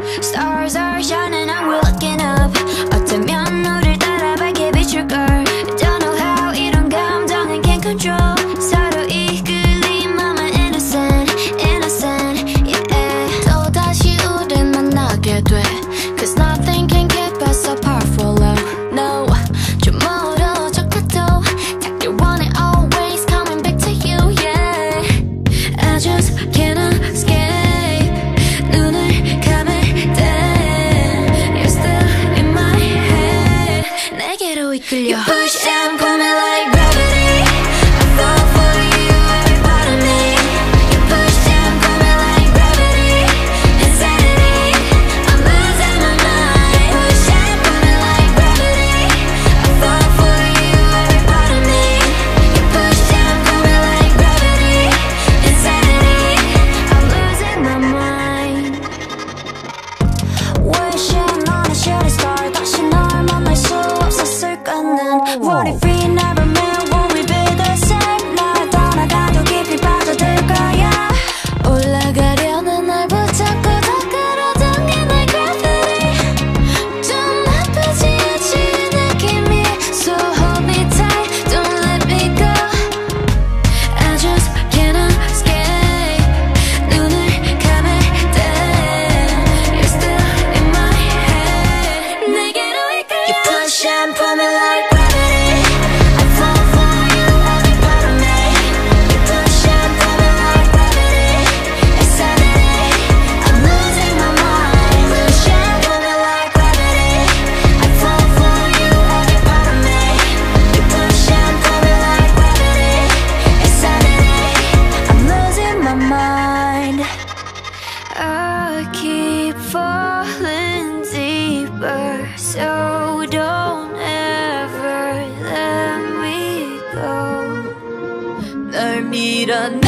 Stars are shining and we're looking up. 어쩌면 너를 따라 밝게 비출걸. Don't know how 이런 감정은 can't control. 서로 이끌린 맘은 innocent, innocent, yeah. 또다시 우릴 만나게 돼. Cause nothing can keep us apart for love. No, 좀 멀어져 가도 닿길 원해 always coming back to you, yeah. I just cannot escape. 눈을 감을 때 You're still in my head. 내게로 이끌려. You push and pull me like gravity. I fall for you, every part of me. You push and pull me like gravity. Insanity, I'm losing my mind. Push and pull me like gravity. I fall for you, every part of me. You push and pull me like gravity. Insanity, I'm losing my mind. Wishing on a shooting star. 다시 널 만날 수 없었을까는 What if we never met? Will we be the same? 날 떠나가도 깊이 빠져들 거야. 올라가려는 날 붙잡고 더 끌어당긴 날 gravity. 좀 나쁘지 않지 느낌이. So hold me tight, don't let me go. I just cannot escape. 눈을 감을 때 You're still in my head. 내게로 이끌려. You push and pull me like gravity. I fall for you, every part of me. You push and pull me like gravity. Insanity, I'm losing my mind. Push and pull me like gravity. I fall for you, every part of me. You push and pull me like gravity. Insanity, I'm losing my mind. I keep falling deeper, so don't ever let me go. 널 밀어내